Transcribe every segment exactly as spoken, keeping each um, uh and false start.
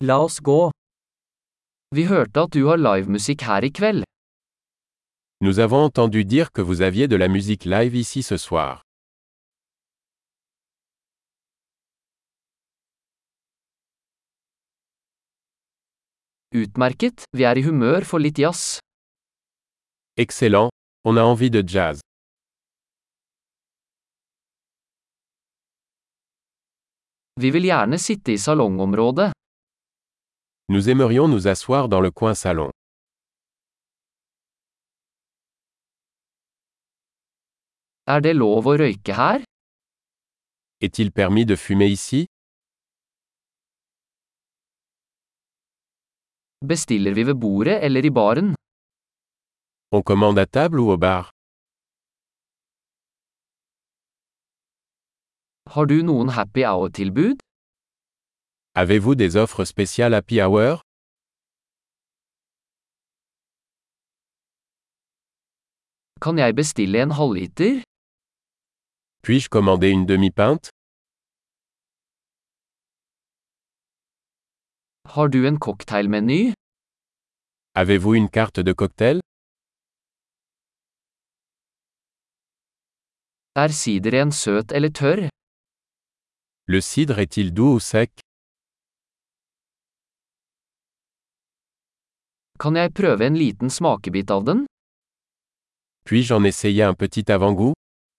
La oss gå. Vi hørte at du har livemusikk her i kveld. Nous avons entendu dire que vous aviez de la musique live ici ce soir. Utmerket, vi er i humør for litt jazz. Excellent, on a envie de jazz. Vi vil gjerne sitte i salongområdet. Nous aimerions nous asseoir dans le coin salon. Er det lov å røyke her? Est-il permis de fumer ici? Bestiller vi ved bordet eller i baren? On commande à table ou au bar? Har du noen happy hour-tilbud? Avez-vous des offres spéciales happy hour? Kan jeg bestille en halvliter? Puis-je commander une demi-pinte? Har du en cocktailmeny? Avez-vous une carte de cocktail? Er sideren søt eller tørr? Le cidre est-il doux ou sec? Kan jeg prøve en liten smakebit av den? Puis-je en essayer un petit avant-goût?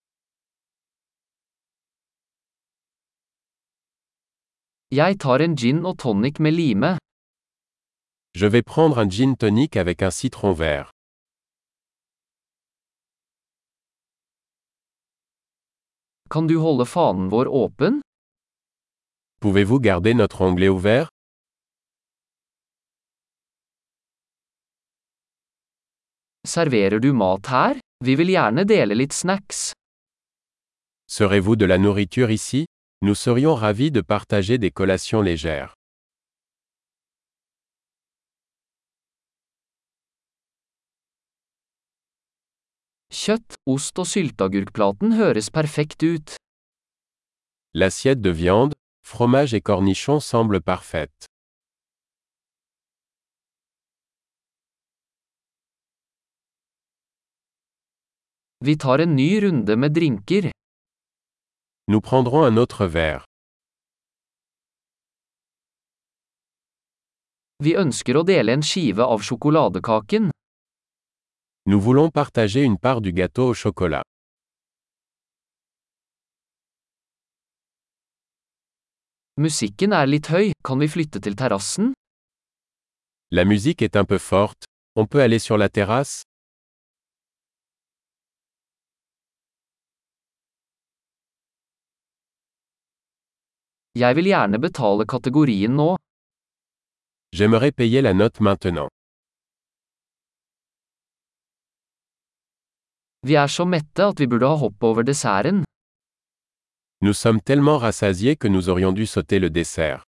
Jeg tar en gin og tonic med lime. Je vais prendre un gin tonic avec un citron vert. Kan du holde fanen vår åpen? Pouvez-vous garder notre onglet ouvert? Serverer du mat her? Vi vil gjerne dele litt snacks. Serez-vous de la nourriture ici? Nous serions ravis de partager des collations légères. Kjøtt, ost og sylteagurkplaten høres perfekt ut. L'assiette de viande, fromage et cornichons semble parfaite. Vi tar en ny runde med drinker. Nous prendrons un autre verre. Vi ønsker å dele en skive av sjokoladekaken. Nous voulons partager une part du gâteau au chocolat. Musikken er litt høy, kan vi flytte til terrassen? La musique est un peu forte, on peut aller sur la terrasse? Jeg vil gjerne betale kategorien nå. J'aimerais payer la note maintenant. Vi er så mette at vi burde ha hoppet over desserten. Nous sommes tellement rassasiés que nous aurions dû sauter le dessert.